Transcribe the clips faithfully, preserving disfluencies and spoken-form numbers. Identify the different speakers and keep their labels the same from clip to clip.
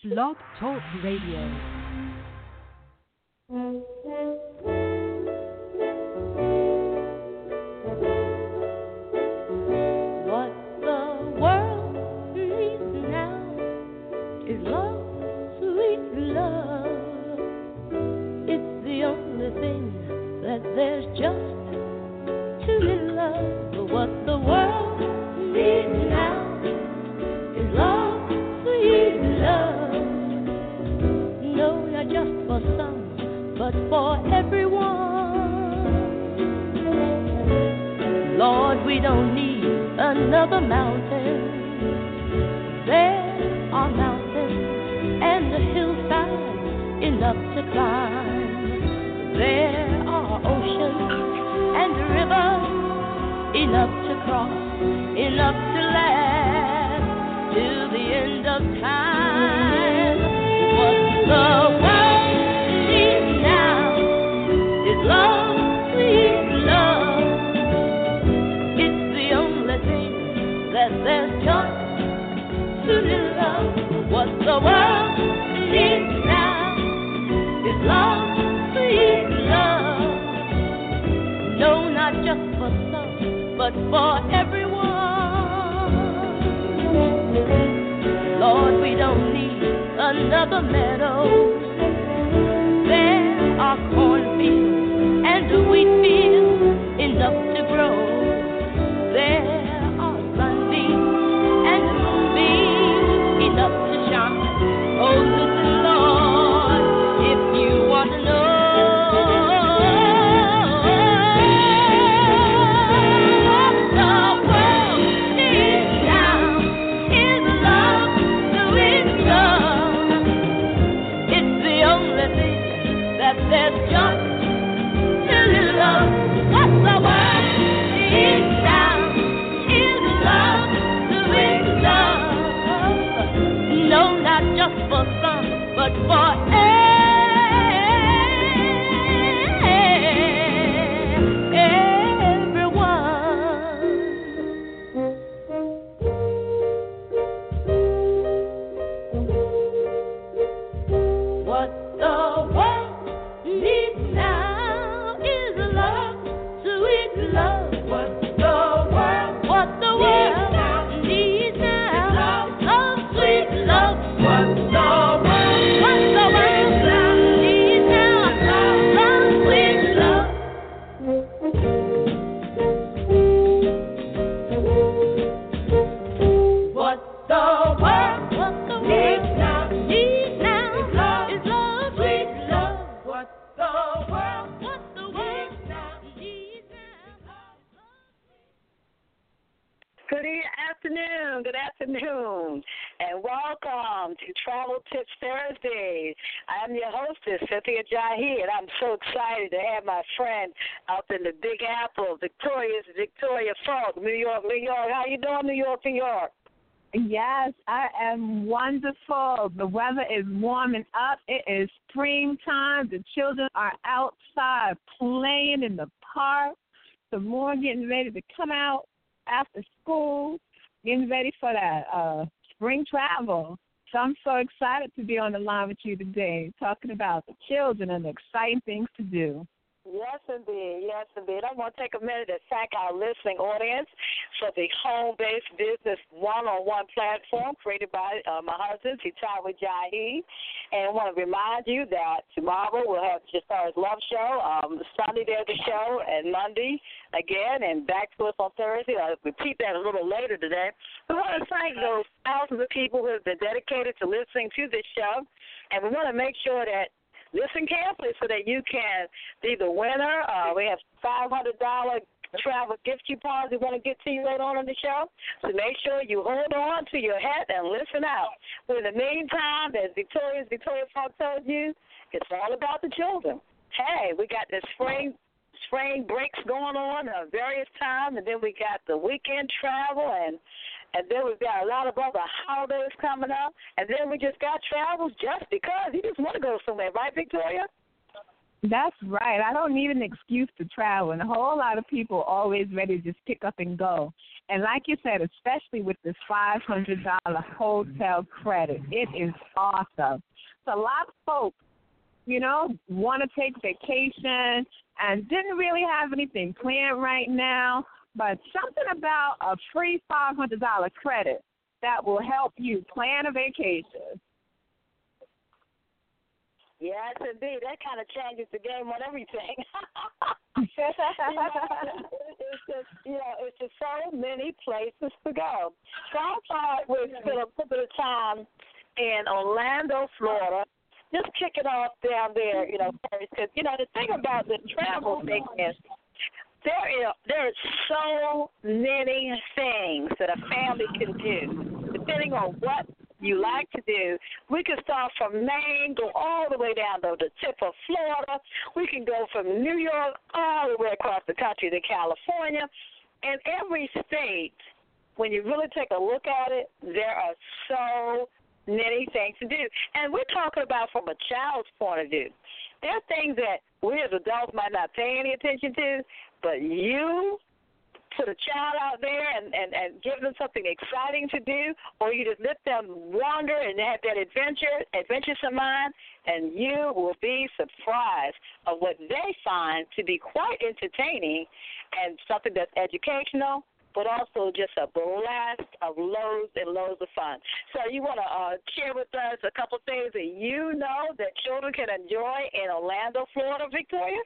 Speaker 1: Blog Talk Radio.
Speaker 2: What the world needs now is love, sweet love. It's the only thing that there's just too little love. But what the world needs now is love, sweet love. No, not just for some, but for everyone. Lord, we don't need another mountain. There are mountains and the hillsides enough to climb. There are oceans and rivers enough to cross, enough to last till the end of time. What the world needs now is love, sweet love. It's the only thing that there's just too little love. What the world needs now is love, sweet love. No, not just for some, but for everyone. Lord, we don't need another meadow. There are cornfields and wheat fields enough to grow. There are sunbeams and moonbeams enough to shine. Oh, listen, Lord, if you want to know. There's just too little love. What the world needs now is love, sweet love. No, not just for some, but for everyone. What the world needs now is love, sweet love. What the world, what the world needs now is love, sweet love. What the world, what the world needs now is love, sweet love. What the world, what the world needs now needs now is love, sweet love. What the world, what the world now needs now.
Speaker 3: Good e- afternoon, good afternoon, and welcome to Travel Tips Thursdays. I am your hostess, Cynthia Jahi, and I'm so excited to have my friend up in the Big Apple, Victoria's Victoria Falk, New York, New York. How you doing, New York, New York?
Speaker 4: Yes, I am wonderful. The weather is warming up. It is springtime. The children are outside playing in the park. The more getting ready to come out after school, getting ready for that uh, spring travel. So I'm so excited to be on the line with you today, talking about the children and the exciting things to do.
Speaker 3: Yes, indeed. Yes, indeed. I want to take a minute to thank our listening audience for the home-based business one-on-one platform created by uh, my husband, Sitawa Jahi. And I want to remind you that tomorrow we'll have Jastar's Love Show. Um, Sunday there's a show, and Monday again, and back to us on Thursday. I'll repeat that a little later today. We want to thank those thousands of people who have been dedicated to listening to this show, and we want to make sure that listen carefully so that you can be the winner. Uh, we have five hundred dollars travel gift coupons we want to get to you later on in the show. So make sure you hold on to your hat and listen out. But in the meantime, as Victoria's Victoria Falk told you, it's all about the children. Hey, we got the spring spring breaks going on at various times, and then we got the weekend travel, and And then we've got a lot of other holidays coming up. And then we just got travels just because. You just want to go somewhere, right, Victoria?
Speaker 4: That's right. I don't need an excuse to travel, and a whole lot of people always ready to just pick up and go. And like you said, especially with this five hundred dollars hotel credit, it is awesome. So a lot of folks, you know, want to take vacation and didn't really have anything planned right now, but something about a free five hundred dollars credit that will help you plan a vacation.
Speaker 3: Yes, indeed. That kind of changes the game on everything. you know, it's just, you know, it's just so many places to go. So I thought we'd spend a little bit of time in Orlando, Florida. Just kick it off down there, you know, first, because, you know, the thing about the travel thing is there is there are so many things that a family can do, depending on what you like to do. We can start from Maine, go all the way down to the tip of Florida. We can go from New York all the way across the country to California. And every state, when you really take a look at it, there are so many things to do. And we're talking about from a child's point of view. There are things that we as adults might not pay any attention to, but you put a child out there and, and, and give them something exciting to do, or you just let them wander and have that adventure, adventuresome mind, and you will be surprised of what they find to be quite entertaining and something that's educational, but also just a blast of loads and loads of fun. So you want to uh, share with us a couple things that you know that children can enjoy in Orlando, Florida, Victoria?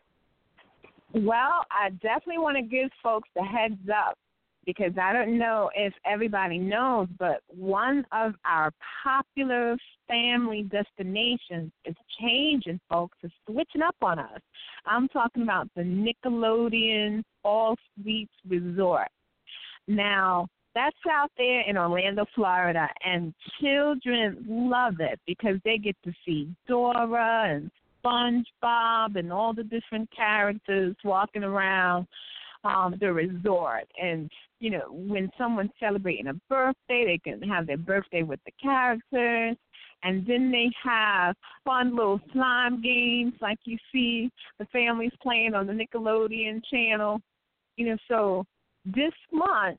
Speaker 4: Well, I definitely want to give folks the heads up because I don't know if everybody knows, but one of our popular family destinations is changing, folks. It's switching up on us. I'm talking about the Nickelodeon All Suites Resort. Now, that's out there in Orlando, Florida, and children love it because they get to see Dora and SpongeBob and all the different characters walking around um, the resort. And, you know, when someone's celebrating a birthday, they can have their birthday with the characters. And then they have fun little slime games like you see the families playing on the Nickelodeon channel. You know, so this month,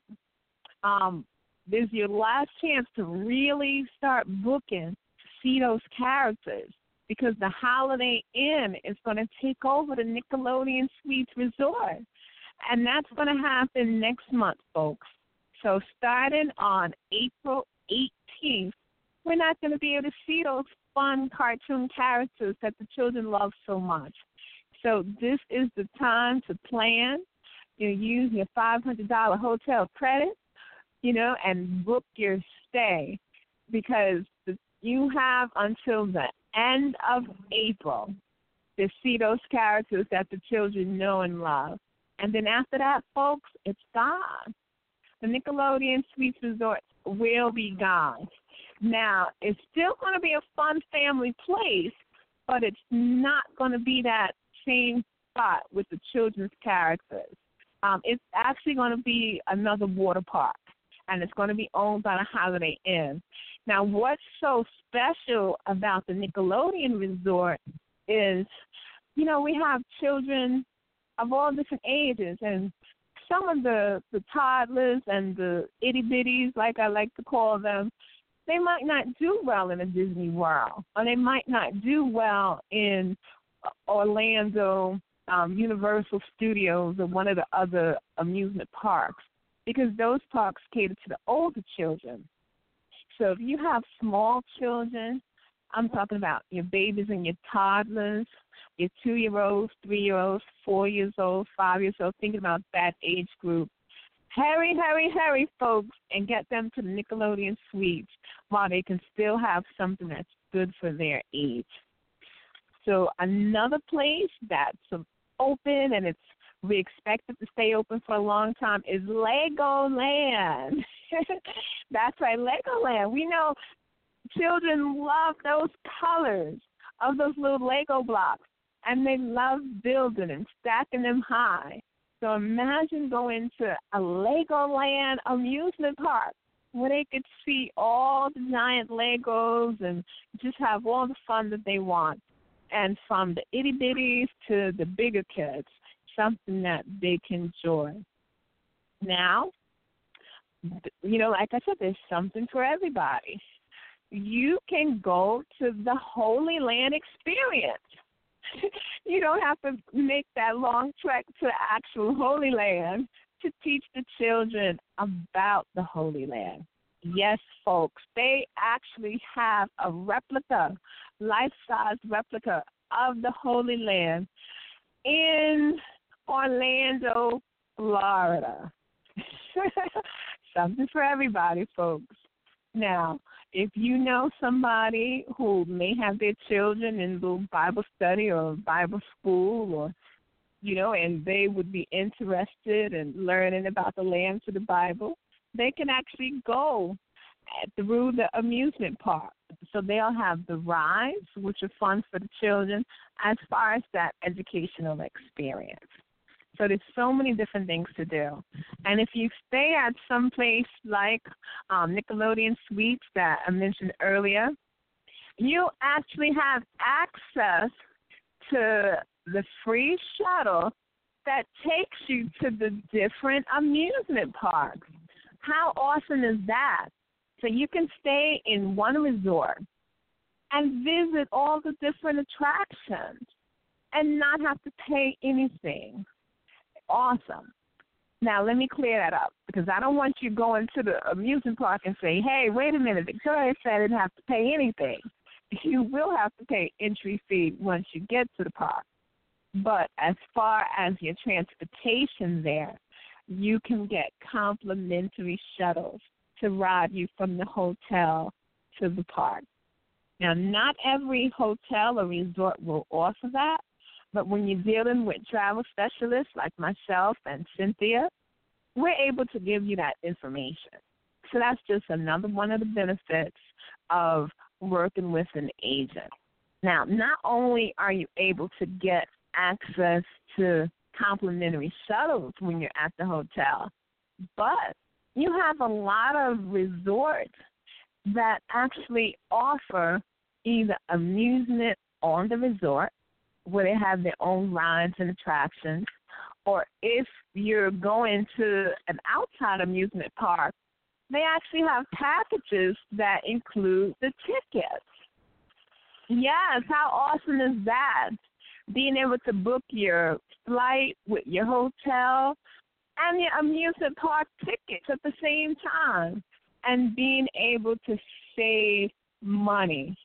Speaker 4: um, there's your last chance to really start booking to see those characters, because the Holiday Inn is going to take over the Nickelodeon Suites Resort. And that's going to happen next month, folks. So starting on April eighteenth, we're not going to be able to see those fun cartoon characters that the children love so much. So this is the time to plan. You use your five hundred dollars hotel credit, you know, and book your stay, because the, you have until the end of April to see those characters that the children know and love. And then after that, folks, it's gone. The Nickelodeon Suites Resort will be gone. Now, it's still going to be a fun family place, but it's not going to be that same spot with the children's characters. Um, it's actually going to be another water park, and it's going to be owned by the Holiday Inn. Now, what's so special about the Nickelodeon Resort is, you know, we have children of all different ages, and some of the, the toddlers and the itty-bitties, like I like to call them, they might not do well in a Disney World, or they might not do well in Orlando um, Universal Studios or one of the other amusement parks, because those parks cater to the older children. So if you have small children, I'm talking about your babies and your toddlers, your two-year-olds, three-year-olds, four years old, five years old, thinking about that age group, hurry, hurry, hurry, folks, and get them to the Nickelodeon Suites while they can still have something that's good for their age. So another place that's open, and it's we expect it to stay open for a long time, is Legoland. That's right, Legoland. We know children love those colors of those little Lego blocks, and they love building and stacking them high. So imagine going to a Legoland amusement park where they could see all the giant Legos and just have all the fun that they want. and from the itty bitties to the bigger kids, something that they can enjoy. Now, you know, like I said, there's something for everybody. You can go to the Holy Land experience. You don't have to make that long trek to the actual Holy Land to teach the children about the Holy Land. Yes, folks, they actually have a replica, life-size replica of the Holy Land in Orlando, Florida. Something for everybody, folks. Now, if you know somebody who may have their children in little Bible study or Bible school, or, you know, and they would be interested in learning about the lands of the Bible, they can actually go through the amusement park. So they'll have the rides, which are fun for the children, as far as that educational experience. So there's so many different things to do. And if you stay at some place like um, Nickelodeon Suites that I mentioned earlier, you actually have access to the free shuttle that takes you to the different amusement parks. How awesome is that? So you can stay in one resort and visit all the different attractions and not have to pay anything. Awesome. Now, let me clear that up, because I don't want you going to the amusement park and say, hey, wait a minute, Victoria said I didn't have to pay anything. You will have to pay entry fee once you get to the park. But as far as your transportation there, you can get complimentary shuttles to ride you from the hotel to the park. Now, not every hotel or resort will offer that, but when you're dealing with travel specialists like myself and Cynthia, we're able to give you that information. So that's just another one of the benefits of working with an agent. Now, not only are you able to get access to complimentary shuttles when you're at the hotel, but you have a lot of resorts that actually offer either amusement on the resort, where they have their own rides and attractions, or if you're going to an outside amusement park, they actually have packages that include the tickets. Yes, how awesome is that? Being able to book your flight with your hotel and your amusement park tickets at the same time, and being able to save money.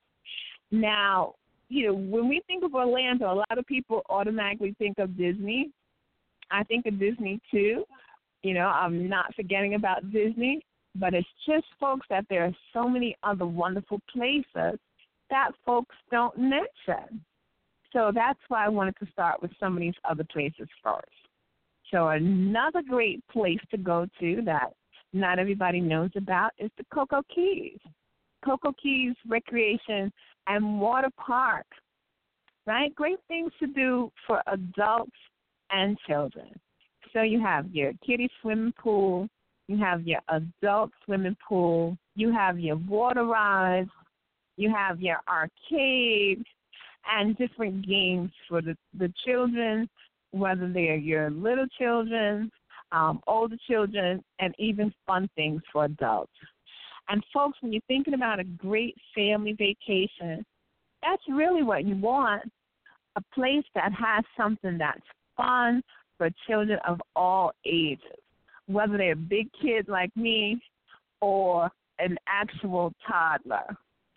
Speaker 4: Now, you know, when we think of Orlando, a lot of people automatically think of Disney. I think of Disney, too. You know, I'm not forgetting about Disney, but it's just, folks, that there are so many other wonderful places that folks don't mention. So that's why I wanted to start with some of these other places first. So another great place to go to that not everybody knows about is the Cocoa Keys. Cocoa Keys Recreation and Water Park, right? Great things to do for adults and children. So you have your kiddie swimming pool, you have your adult swimming pool, you have your water rides, you have your arcade, and different games for the, the children, whether they're your little children, um, older children, and even fun things for adults. And, folks, when you're thinking about a great family vacation, that's really what you want, a place that has something that's fun for children of all ages, whether they're a big kid like me or an actual toddler.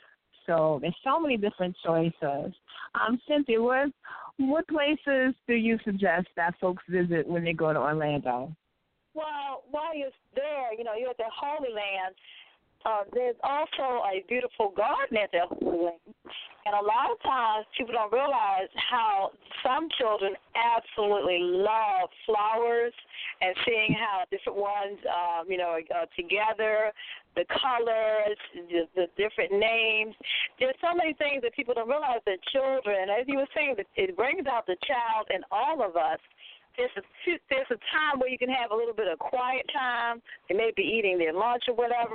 Speaker 4: So there's so many different choices. Um, Cynthia, what, what places do you suggest that folks visit when they go to Orlando?
Speaker 3: Well, while you're there, you know, you're at the Holy Land, Uh, there's also a beautiful garden at the Holy Land. And a lot of times people don't realize how some children absolutely love flowers and seeing how different ones, um, you know, are together, the colors, the, the different names. There's so many things that people don't realize that children, as you were saying, it brings out the child in all of us. There's a, there's a time where you can have a little bit of quiet time. They may be eating their lunch or whatever,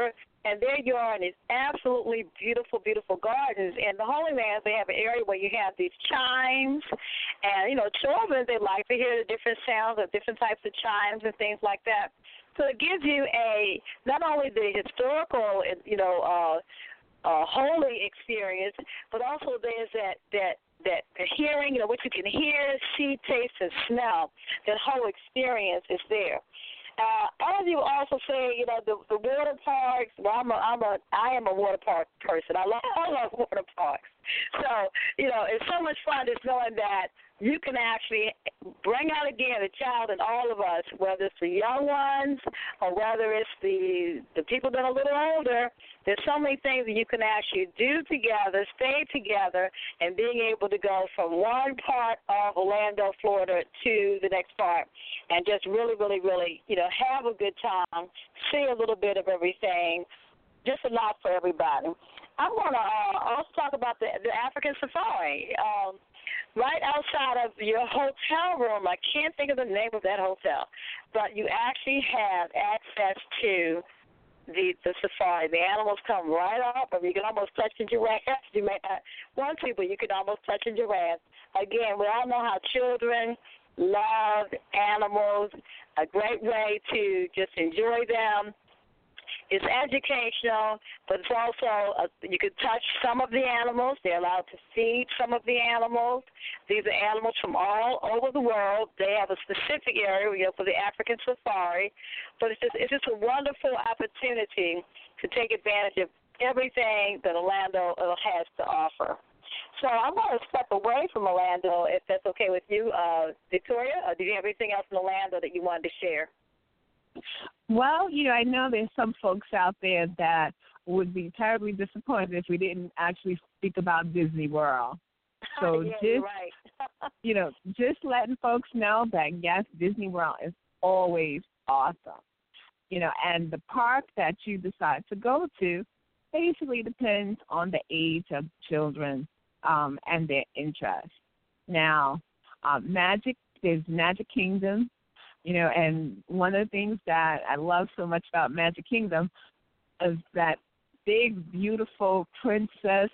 Speaker 3: and their yard is absolutely beautiful, beautiful gardens. And the Holy Lands, they have an area where you have these chimes, and, you know, children, they like to hear the different sounds of different types of chimes and things like that. So it gives you a, not only the historical, you know, uh, uh, holy experience, but also there's that, that, that the hearing, you know, what you can hear, see, taste, and smell. That whole experience is there. Uh, as you also say, you know, the, the water parks. Well, I'm a, I'm a, I am a water park person. I love, I love water parks. So, you know, it's so much fun just knowing that you can actually bring out again the child in all of us, whether it's the young ones or whether it's the the people that are a little older. There's so many things that you can actually do together, stay together, and being able to go from one part of Orlando, Florida, to the next part, and just really, really, really, you know, have a good time, see a little bit of everything, just a lot for everybody. I'm going to uh, also talk about the, the African Safari. Um, right outside of your hotel room, I can't think of the name of that hotel, but you actually have access to the the safari. The animals come right up, and you can almost touch the giraffe. You may not want to, but you can almost touch a giraffe. Again, we all know how children love animals. A great way to just enjoy them. It's educational, but it's also, uh, you can touch some of the animals. They're allowed to feed some of the animals. These are animals from all over the world. They have a specific area, you know, for the African safari. But it's just, it's just a wonderful opportunity to take advantage of everything that Orlando has to offer. So I'm going to step away from Orlando, if that's okay with you, uh, Victoria. Or do you have anything else in Orlando that you wanted to share?
Speaker 4: Well, you know, I know there's some folks out there that would be terribly disappointed if we didn't actually speak about Disney World. So
Speaker 3: yeah,
Speaker 4: just,
Speaker 3: you're right.
Speaker 4: you know, just letting folks know that, yes, Disney World is always awesome. You know, and the park that you decide to go to basically depends on the age of children um, and their interest. Now, um, Magic, there's Magic Kingdom. You know, and one of the things that I love so much about Magic Kingdom is that big, beautiful Princess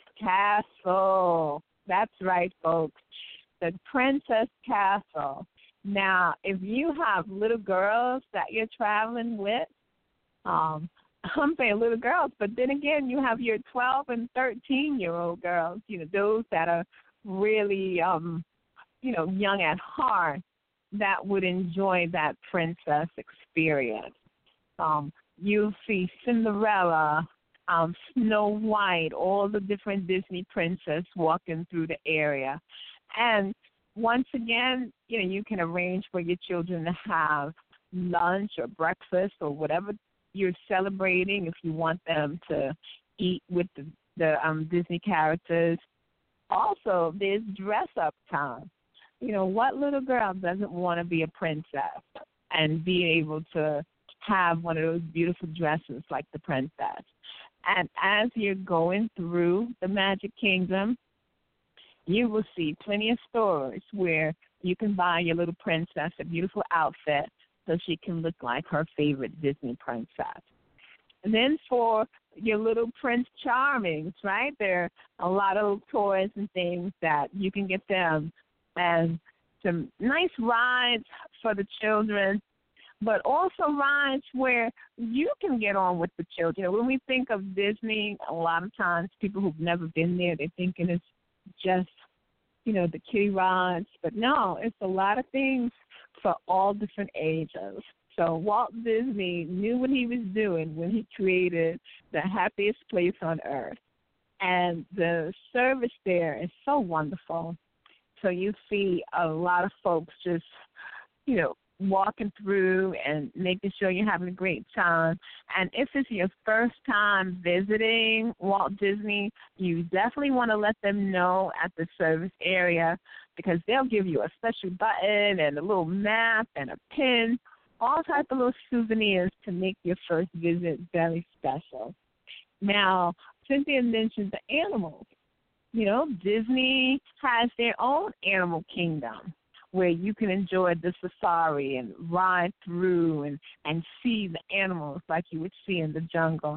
Speaker 4: Castle. That's right, folks. The Princess Castle. Now, if you have little girls that you're traveling with, um, I'm saying little girls, but then again, you have your twelve and thirteen-year-old girls, you know, those that are really, um, you know, young at heart, that would enjoy that princess experience. Um, you'll see Cinderella, um, Snow White, all the different Disney princesses walking through the area. And once again, you know, you can arrange for your children to have lunch or breakfast or whatever you're celebrating if you want them to eat with the, the um, Disney characters. Also, there's dress-up time. You know, what little girl doesn't want to be a princess and be able to have one of those beautiful dresses like the princess? And as you're going through the Magic Kingdom, you will see plenty of stores where you can buy your little princess a beautiful outfit so she can look like her favorite Disney princess. And then for your little Prince Charmings, right, there are a lot of toys and things that you can get them, and some nice rides for the children, but also rides where you can get on with the children. When we think of Disney, a lot of times people who've never been there, they're thinking it's just, you know, the kiddie rides. But no, it's a lot of things for all different ages. So Walt Disney knew what he was doing when he created the happiest place on earth. And the service there is so wonderful. So you see a lot of folks just, you know, walking through and making sure you're having a great time. And if it's your first time visiting Walt Disney, you definitely want to let them know at the service area, because they'll give you a special button and a little map and a pin, all type of little souvenirs to make your first visit very special. Now, Cynthia mentioned the animals. You know, Disney has their own animal kingdom where you can enjoy the safari and ride through and, and see the animals like you would see in the jungle.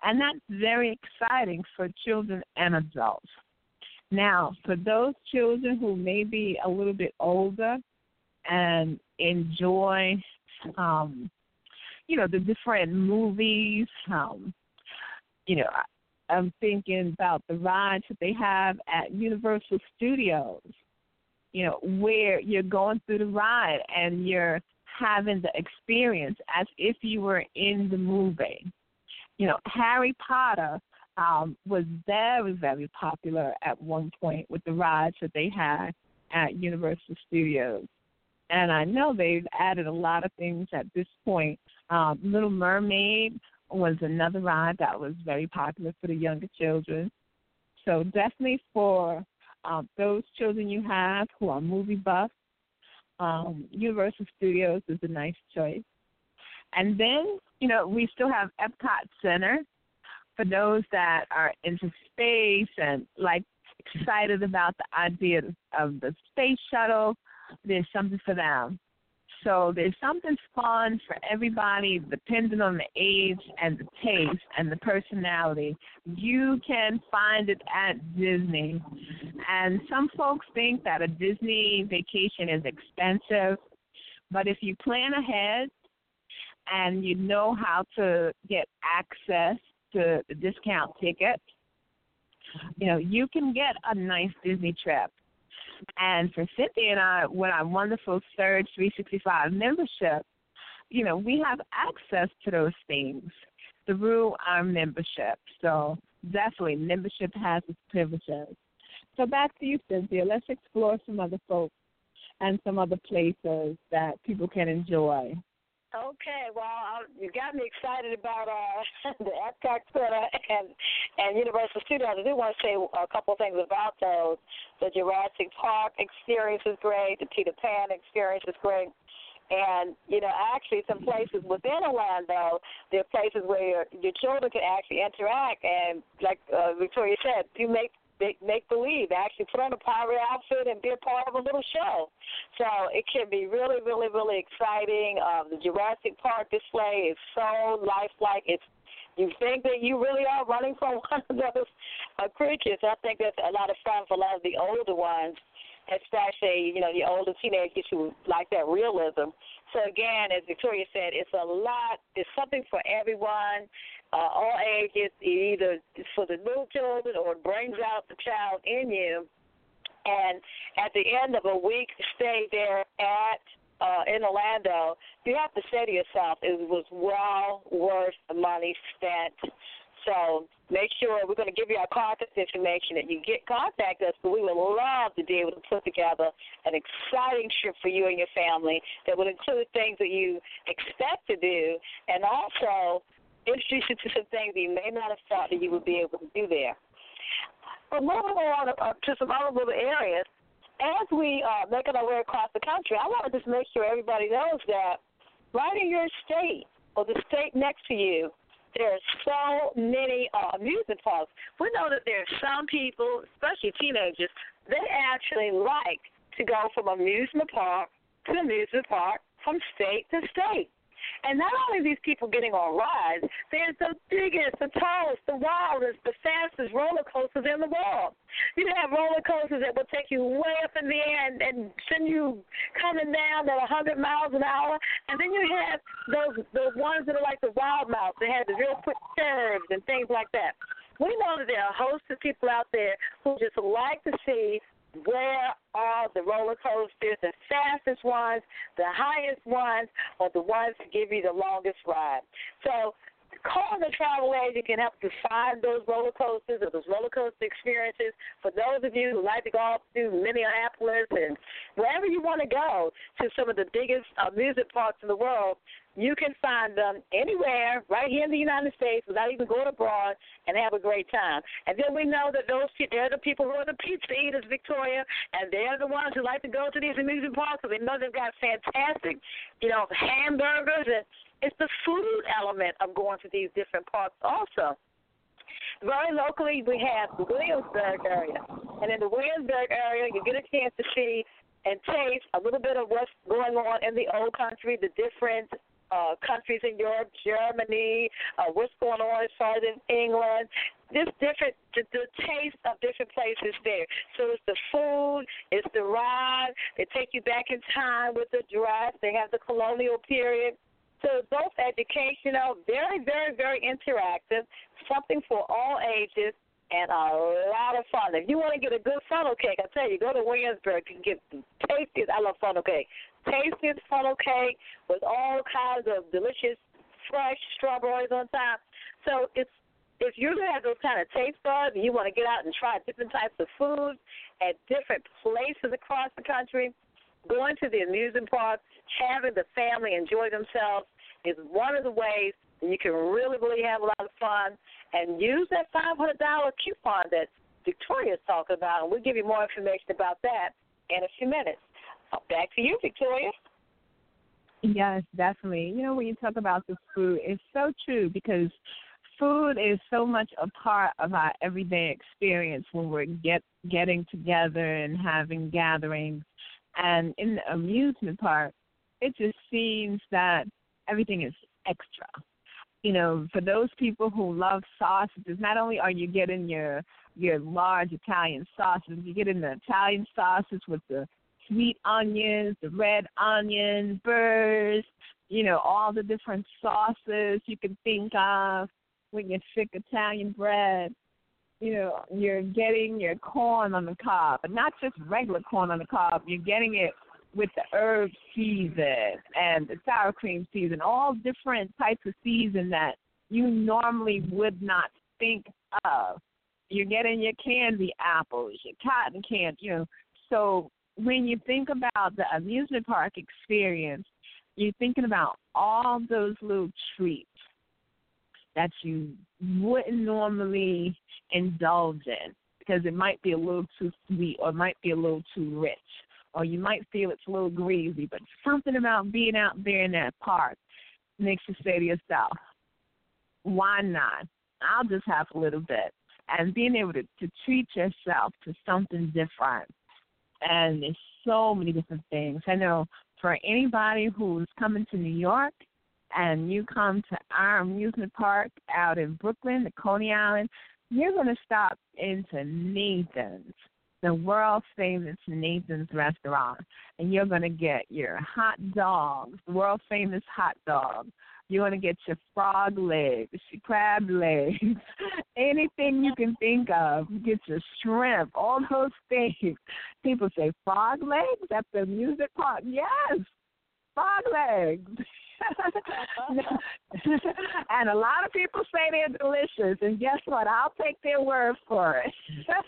Speaker 4: And that's very exciting for children and adults. Now, for those children who may be a little bit older and enjoy, um, you know, the different movies, um, you know, I'm thinking about the rides that they have at Universal Studios, you know, where you're going through the ride and you're having the experience as if you were in the movie. You know, Harry Potter um, was very, very popular at one point with the rides that they had at Universal Studios. And I know they've added a lot of things at this point. Um, Little Mermaid was another ride that was very popular for the younger children. So definitely for um, those children you have who are movie buffs, um, Universal Studios is a nice choice. And then, you know, we still have Epcot Center for those that are into space and, like, excited about the idea of the space shuttle. There's something for them. So there's something fun for everybody depending on the age and the taste and the personality. You can find it at Disney. And some folks think that a Disney vacation is expensive, but if you plan ahead and you know how to get access to the discount tickets, you know, you can get a nice Disney trip. And for Cynthia and I, with our wonderful Surge three sixty-five membership, you know, we have access to those things through our membership. So definitely, membership has its privileges. So back to you, Cynthia. Let's explore some other folks and some other places that people can enjoy.
Speaker 3: Okay, well, you got me excited about uh, the Epcot Center and, and Universal Studios. I do want to say a couple of things about those. The Jurassic Park experience is great. The Peter Pan experience is great. And, you know, actually some places within Orlando, there are places where your, your children can actually interact. And like uh, Victoria said, you make Make, make believe, actually put on a pirate outfit and be a part of a little show. So it can be really, really, really exciting. Um, the Jurassic Park display is so lifelike. It's you think that you really are running from one of those uh, creatures. I think that's a lot of fun for a lot of the older ones, especially, you know, the older teenagers who like that realism. So, again, as Victoria said, it's a lot. It's something for everyone, uh, all ages, either for the new children or it brings out the child in you. And at the end of a week stay there at uh, in Orlando, you have to say to yourself, it was well worth the money spent. So make sure we're going to give you our contact information that you get contact us, but we would love to be able to put together an exciting trip for you and your family that would include things that you expect to do and also introduce you to some things that you may not have thought that you would be able to do there. But moving on uh, to some other little areas, as we are uh, making our way across the country, I want to just make sure everybody knows that right in your state or the state next to you, there are so many uh, amusement parks. We know that there are some people, especially teenagers, they actually like to go from amusement park to amusement park from state to state. And not only are these people getting on rides, there's the biggest, the tallest, the wildest, the fastest roller coasters in the world. You have roller coasters that will take you way up in the air and, and send you coming down at one hundred miles an hour. And then you have those those ones that are like the wild mouse. They have the real quick curves and things like that. We know that there are a host of people out there who just like to see where are the roller coasters, the fastest ones, the highest ones, or the ones that give you the longest ride. So call the travel agent can help you find those roller coasters or those roller coaster experiences. For those of you who like to go up to Minneapolis and wherever you want to go to some of the biggest amusement parks in the world, you can find them anywhere right here in the United States without even going abroad and have a great time. And then we know that those they're the people who are the pizza eaters, Victoria, and they're the ones who like to go to these amusement parks because they know they've got fantastic, you know, hamburgers. And it's the food element of going to these different parks also. Very locally, we have the Williamsburg area. And in the Williamsburg area, you get a chance to see and taste a little bit of what's going on in the old country, the different uh, countries in Europe, Germany, uh, what's going on as far as in England. Just different, the, the taste of different places there. So it's the food, it's the ride. They take you back in time with the dress. They have the colonial period. So it's both educational, very, very, very interactive, something for all ages, and a lot of fun. If you want to get a good funnel cake, I tell you, go to Williamsburg and get the tastiest. I love funnel cake. Tastiest funnel cake with all kinds of delicious, fresh strawberries on top. So it's if you have those kind of taste buds and you want to get out and try different types of foods at different places across the country, going to the amusement park, having the family enjoy themselves is one of the ways that you can really, really have a lot of fun and use that five hundred dollars coupon that Victoria's talking about, and we'll give you more information about that in a few minutes. Back to you, Victoria.
Speaker 4: Yes, definitely. You know, when you talk about the food, it's so true because food is so much a part of our everyday experience when we're get getting together and having gatherings. And in the amusement park, it just seems that everything is extra. You know, for those people who love sausages, not only are you getting your your large Italian sausage, you get in the Italian sausage with the sweet onions, the red onions, burrs, you know, all the different sauces you can think of with your thick Italian bread. You know, you're getting your corn on the cob, but not just regular corn on the cob. You're getting it with the herb season and the sour cream season, all different types of season that you normally would not think of. You're getting your candy apples, your cotton candy, you know. So when you think about the amusement park experience, you're thinking about all those little treats that you wouldn't normally indulge in because it might be a little too sweet or it might be a little too rich or you might feel it's a little greasy, but something about being out there in that park makes you say to yourself, why not? I'll just have a little bit. And being able to, to treat yourself to something different. And there's so many different things. I know for anybody who's coming to New York and you come to our amusement park out in Brooklyn, the Coney Island, you're going to stop into Nathan's, the world-famous Nathan's restaurant, and you're going to get your hot dogs, world-famous hot dogs. You're going to get your frog legs, your crab legs, anything you can think of. You get your shrimp, all those things. People say, frog legs at the music park? Yes, frog legs. And a lot of people say they're delicious, and guess what? I'll take their word for it.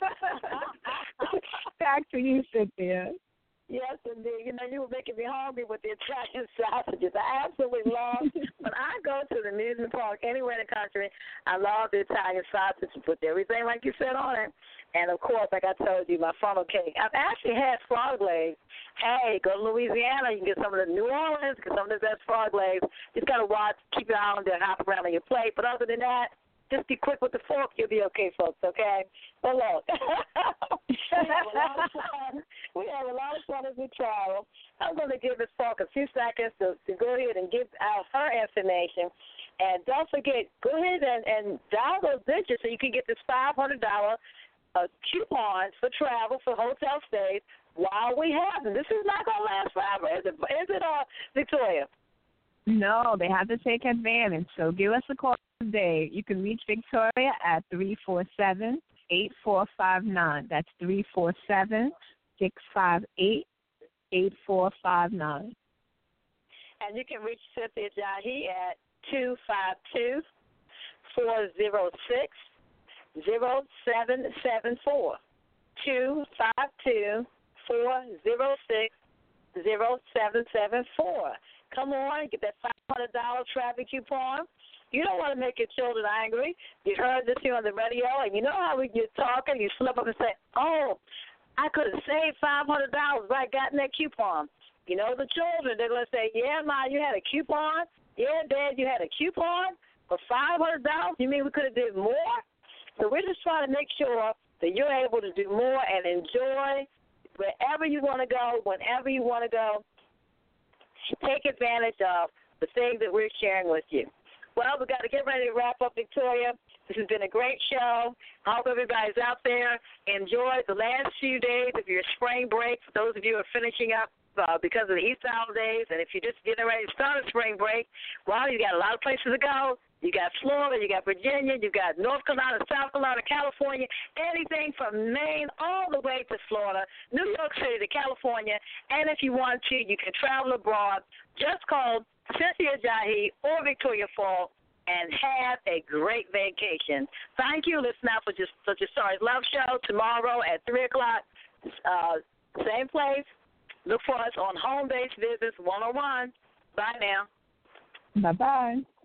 Speaker 4: Back to you, Cynthia.
Speaker 3: Yes, indeed. You know, you were making me hungry with the Italian sausages. I absolutely love, when I go to the amusement park anywhere in the country, I love the Italian sausage. You put everything like you said on it. And, of course, like I told you, my funnel cake. I've actually had frog legs. Hey, go to Louisiana. You can get some of the New Orleans, get some of the best frog legs. Just got to watch, keep your eye on there, hop around on your plate. But other than that, just be quick with the fork. You'll be okay, folks, okay? But look, we have a lot of fun. We have a lot of fun as we travel. I'm going to give Miz Falk a few seconds to, to go ahead and give out her information. And don't forget, go ahead and, and dial those digits so you can get this five hundred dollars uh, coupons for travel for hotel stays while we have them. This is not going to last forever, is it, is it uh, Victoria?
Speaker 4: No, they have to take advantage. So give us a call today. You can reach Victoria at three four seven, eight four five nine. That's three four seven, six five eight, eight four five nine.
Speaker 3: And you can reach Cynthia Jahi at two five two, four zero six, zero seven seven four. two five two, four zero six, zero seven seven four. Come on, get that five hundred dollars traffic coupon. You don't want to make your children angry. You heard this here on the radio, and you know how when you're talking, you slip up and say, oh, I could have saved five hundred dollars if I got that coupon. You know, the children, they're going to say, yeah, Ma, you had a coupon? Yeah, Dad, you had a coupon for five hundred dollars? You mean we could have did more? So we're just trying to make sure that you're able to do more and enjoy wherever you want to go, whenever you want to go. Take advantage of the things that we're sharing with you. Well, we've got to get ready to wrap up, Victoria. This has been a great show. I hope everybody's out there. Enjoy the last few days of your spring break. For those of you who are finishing up uh, because of the Easter holidays, and if you're just getting ready to start a spring break, well, you got a lot of places to go. You got Florida, you got Virginia, you got North Carolina, South Carolina, California, anything from Maine all the way to Florida, New York City to California. And if you want to, you can travel abroad. Just call Cynthia Jahi or Victoria Fall and have a great vacation. Thank you. Listen out for just such a Stories Love Show tomorrow at three o'clock, uh, same place. Look for us on Home Based Business one oh one. Bye now.
Speaker 4: Bye-bye.